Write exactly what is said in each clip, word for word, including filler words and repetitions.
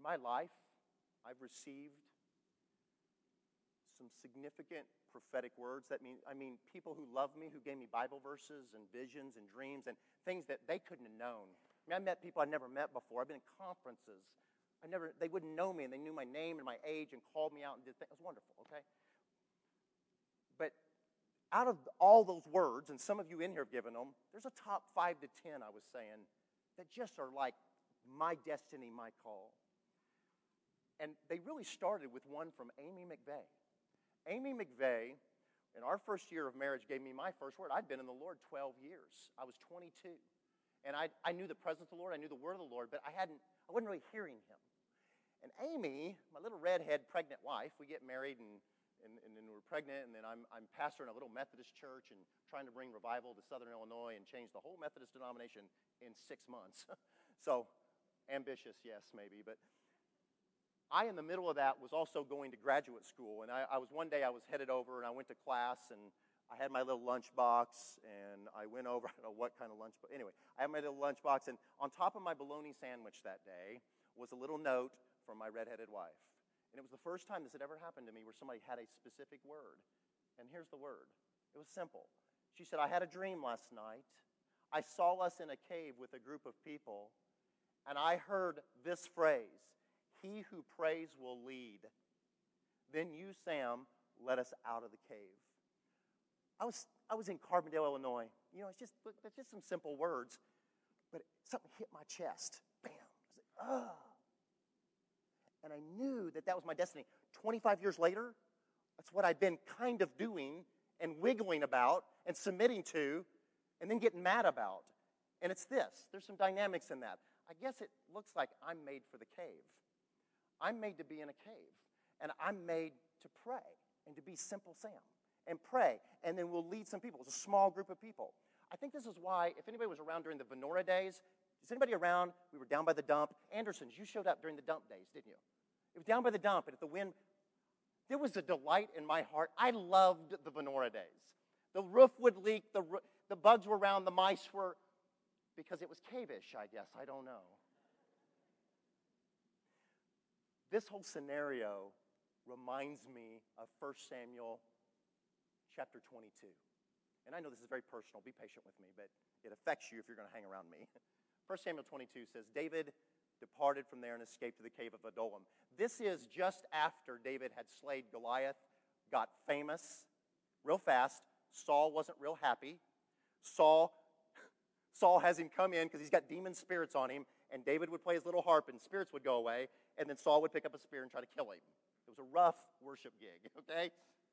In my life, I've received some significant prophetic words. That mean, I mean, people who love me, who gave me Bible verses and visions and dreams and things that they couldn't have known. I mean, I met people I'd never met before. I've been in conferences. I never, they wouldn't know me, and they knew my name and my age and called me out and did things. It was wonderful, okay? But out of all those words, and some of you in here have given them, there's a top five to ten, I was saying, that just are like my destiny, my call. And they really started with one from Amy McVeigh. Amy McVeigh, in our first year of marriage, gave me my first word. I'd been in the Lord twelve years. I was twenty-two. And I, I knew the presence of the Lord. I knew the word of the Lord, but I hadn't, I wasn't really hearing him. And Amy, my little redhead pregnant wife, we get married and, and, and then we're pregnant, and then I'm, I'm pastor in a little Methodist church and trying to bring revival to Southern Illinois and change the whole Methodist denomination in six months. So, ambitious, yes, maybe, but I, in the middle of that, was also going to graduate school, and I, I was one day I was headed over, and I went to class, and I had my little lunch box, and I went over. I don't know what kind of lunch, but anyway, I had my little lunch box, and on top of my bologna sandwich that day was a little note from my redheaded wife, and it was the first time this had ever happened to me where somebody had a specific word, and here's the word. It was simple. She said, "I had a dream last night. I saw us in a cave with a group of people, and I heard this phrase, 'He who prays will lead.' Then you, Sam, let us out of the cave." I was I was in Carbondale, Illinois. You know, it's just it's just some simple words, but something hit my chest. Bam! I was like, ah. And I knew that that was my destiny. twenty-five years later, that's what I've been kind of doing and wiggling about and submitting to and then getting mad about. And it's this. There's some dynamics in that. I guess it looks like I'm made for the cave. I'm made to be in a cave, and I'm made to pray and to be simple Sam and pray, and then we'll lead some people. It's a small group of people. I think this is why, if anybody was around during the Venora days, is anybody around? We were down by the dump. Andersons, you showed up during the dump days, didn't you? It was down by the dump, and if the wind, there was a delight in my heart. I loved the Venora days. The roof would leak, the, the bugs were around, the mice were, because it was cave-ish, I guess. I don't know. This whole scenario reminds me of First Samuel chapter twenty-two. And I know this is very personal. Be patient with me, but it affects you if you're going to hang around me. First Samuel twenty-two says, David departed from there and escaped to the cave of Adullam. This is just after David had slayed Goliath, got famous real fast. Saul wasn't real happy. Saul, Saul has him come in because he's got demon spirits on him, and David would play his little harp and spirits would go away, and then Saul would pick up a spear and try to kill him. It was a rough worship gig, okay?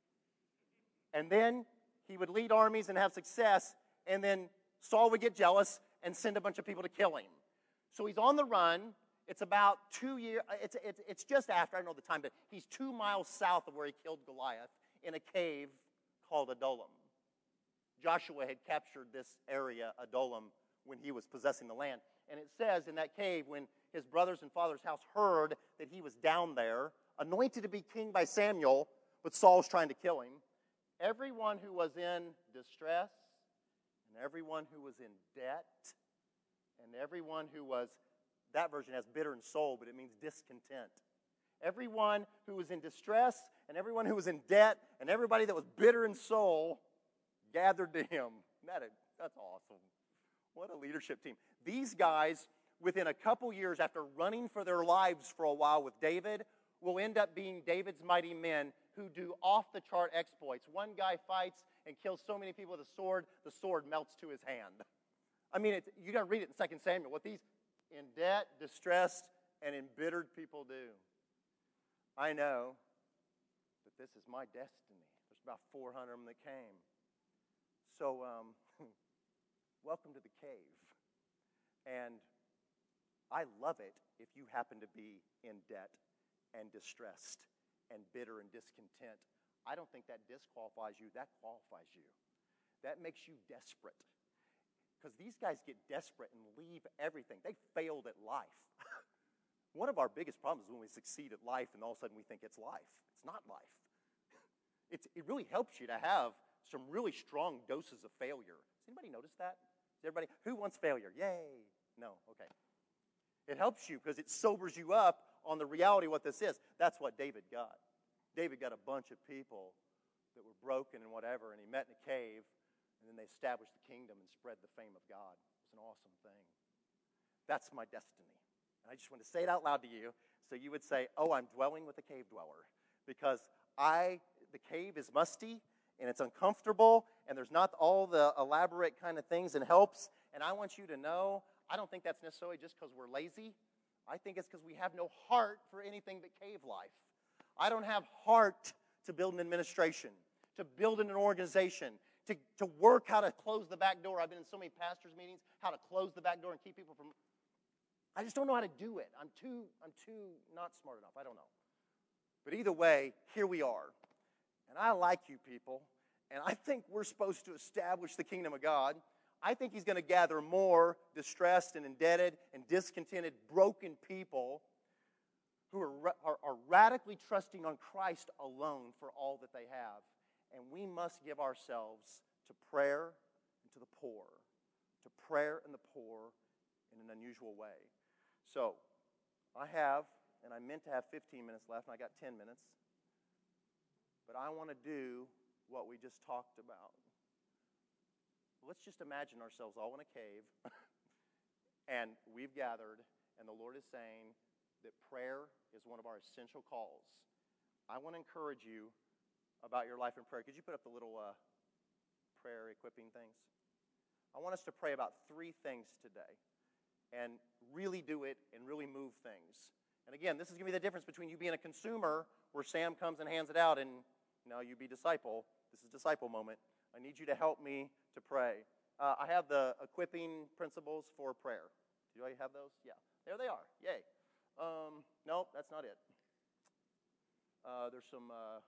And then he would lead armies and have success, and then Saul would get jealous and send a bunch of people to kill him. So he's on the run. It's about two years, it's, it's, it's just after, I don't know the time, but he's two miles south of where he killed Goliath in a cave called Adullam. Joshua had captured this area, Adullam, when he was possessing the land. And it says in that cave, when his brothers and father's house heard that he was down there, anointed to be king by Samuel, but Saul's trying to kill him, everyone who was in distress, and everyone who was in debt, and everyone who was, that version has bitter in soul, but it means discontent. Everyone who was in distress, and everyone who was in debt, and everybody that was bitter in soul gathered to him. That, that's awesome. What a leadership team. These guys, within a couple years after running for their lives for a while with David, will end up being David's mighty men who do off-the-chart exploits. One guy fights and kills so many people with a sword, the sword melts to his hand. I mean, it's, you got to read it in Second Samuel. What these in debt, distressed, and embittered people do. I know that this is my destiny. There's about four hundred of them that came. So, um, welcome to the cave. And I love it if you happen to be in debt and distressed and bitter and discontent. I don't think that disqualifies you. That qualifies you. That makes you desperate. Because these guys get desperate and leave everything. They failed at life. One of our biggest problems is when we succeed at life and all of a sudden we think it's life. It's not life. It's, it really helps you to have some really strong doses of failure. Does anybody notice that? Does everybody, who wants failure? Yay. No, okay. It helps you because it sobers you up on the reality of what this is. That's what David got. David got a bunch of people that were broken and whatever, and he met in a cave, and then they established the kingdom and spread the fame of God. It was an awesome thing. That's my destiny. And I just want to say it out loud to you so you would say, oh, I'm dwelling with a cave dweller. Because I, the cave is musty, and it's uncomfortable, and there's not all the elaborate kind of things and helps. And I want you to know, I don't think that's necessarily just because we're lazy. I think it's because we have no heart for anything but cave life. I don't have heart to build an administration, to build an organization, to, to work how to close the back door. I've been in so many pastors' meetings, how to close the back door and keep people from... I just don't know how to do it. I'm too, I'm too not smart enough. I don't know. But either way, here we are. And I like you people, and I think we're supposed to establish the kingdom of God. I think he's going to gather more distressed and indebted and discontented, broken people who are, are, are radically trusting on Christ alone for all that they have. And we must give ourselves to prayer and to the poor, to prayer and the poor in an unusual way. So, I have, and I meant to have fifteen minutes left, and I got ten minutes. But I want to do what we just talked about. Let's just imagine ourselves all in a cave, and we've gathered, and the Lord is saying that prayer is one of our essential calls. I want to encourage you about your life in prayer. Could you put up the little uh, prayer equipping things? I want us to pray about three things today, and really do it and really move things. And again, this is going to be the difference between you being a consumer, where Sam comes and hands it out, and now you be disciple. This is disciple moment. I need you to help me to pray. Uh, I have the equipping principles for prayer. Do I have those? Yeah. There they are. Yay. Um, nope, that's not it. Uh, there's some... Uh,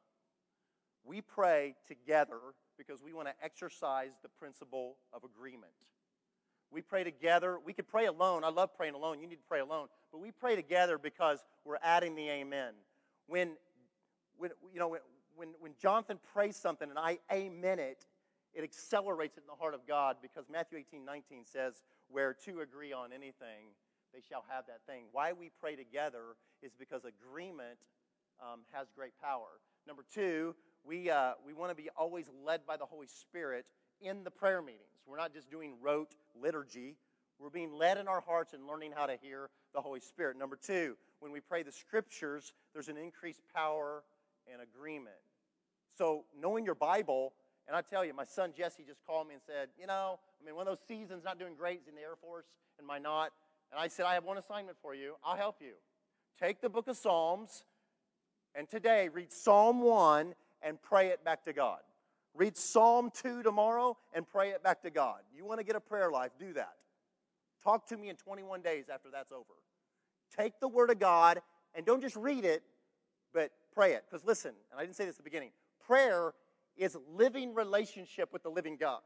we pray together because we want to exercise the principle of agreement. We pray together. We could pray alone. I love praying alone. You need to pray alone. But we pray together because we're adding the amen. When, when you know, when, When, when Jonathan prays something and I amen it, it accelerates it in the heart of God, because Matthew eighteen nineteen says, where two agree on anything, they shall have that thing. Why we pray together is because agreement um, has great power. Number two, we, uh, we want to be always led by the Holy Spirit in the prayer meetings. We're not just doing rote liturgy. We're being led in our hearts and learning how to hear the Holy Spirit. Number two, when we pray the Scriptures, there's an increased power and agreement. So knowing your Bible, and I tell you, my son Jesse just called me and said, you know, I mean, one of those seasons not doing great in the Air Force, and my not. And I said, I have one assignment for you. I'll help you. Take the book of Psalms, and today read Psalm one and pray it back to God. Read Psalm two tomorrow and pray it back to God. You want to get a prayer life, do that. Talk to me in twenty-one days after that's over. Take the Word of God, and don't just read it, but pray it. Because listen, and I didn't say this at the beginning, prayer is living relationship with the living God.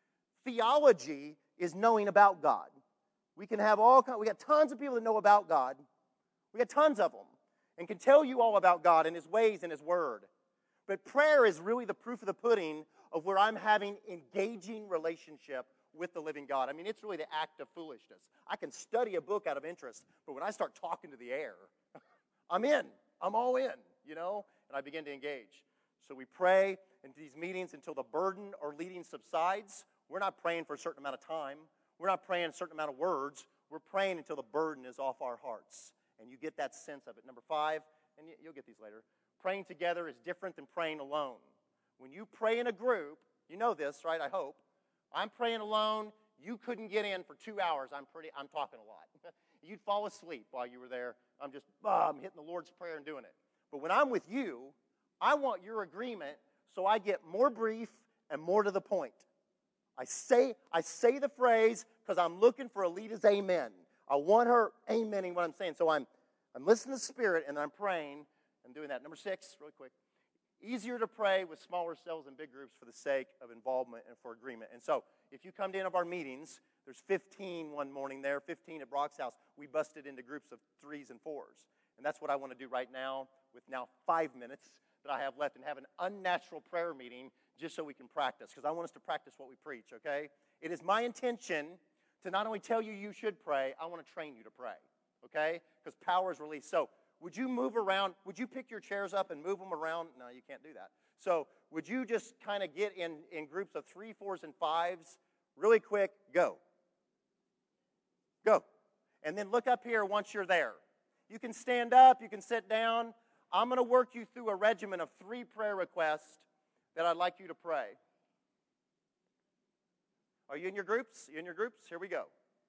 Theology is knowing about God. We can have all we got tons of people that know about God. We got tons of them and can tell you all about God and His ways and His Word. But prayer is really the proof of the pudding of where I'm having engaging relationship with the living God. I mean, it's really the act of foolishness. I can study a book out of interest, but when I start talking to the air, I'm in. I'm all in, you know, and I begin to engage. So we pray in these meetings until the burden or leading subsides. We're not praying for a certain amount of time. We're not praying a certain amount of words. We're praying until the burden is off our hearts. And you get that sense of it. Number five, and you'll get these later, praying together is different than praying alone. When you pray in a group, you know this, right? I hope. I'm praying alone. You couldn't get in for two hours. I'm pretty. I'm talking a lot. You'd fall asleep while you were there. I'm just, oh, I'm hitting the Lord's Prayer and doing it. But when I'm with you, I want your agreement so I get more brief and more to the point. I say, I say the phrase because I'm looking for Alita's amen. I want her amening what I'm saying. So I'm, I'm listening to the Spirit and I'm praying and doing that. Number six, really quick. Easier to pray with smaller cells and big groups for the sake of involvement and for agreement. And so, if you come to any of our meetings, there's fifteen one morning there, fifteen at Brock's house. We busted into groups of threes and fours. And that's what I want to do right now with now five minutes that I have left and have an unnatural prayer meeting just so we can practice. Because I want us to practice what we preach, okay? It is my intention to not only tell you you should pray, I want to train you to pray. okay? Because power is released. So would you move around? Would you pick your chairs up and move them around? No, you can't do that. So would you just kind of get in, in groups of three, fours, and fives? Really quick, go. Go. And then look up here once you're there. You can stand up, you can sit down. I'm going to work you through a regimen of three prayer requests that I'd like you to pray. Are you in your groups? You in your groups? Here we go.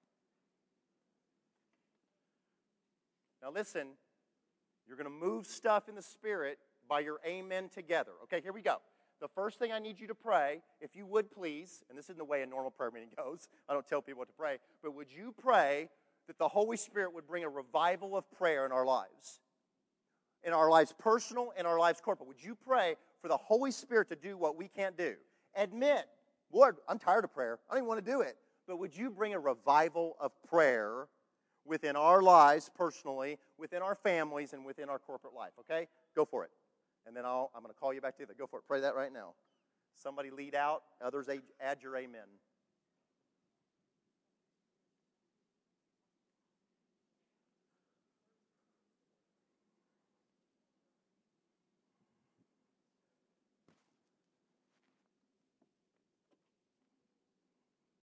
Now listen, you're going to move stuff in the Spirit by your amen together. Okay, here we go. The first thing I need you to pray, if you would please, and this isn't the way a normal prayer meeting goes. I don't tell people what to pray. But would you pray that the Holy Spirit would bring a revival of prayer in our lives? In our lives personal, in our lives corporate. Would you pray for the Holy Spirit to do what we can't do? Admit, Lord, I'm tired of prayer. I don't even want to do it. But would you bring a revival of prayer within our lives personally, within our families, and within our corporate life, okay? Go for it. And then I'll, I'm going to call you back to it. Go for it. Pray that right now. Somebody lead out. Others add your amen.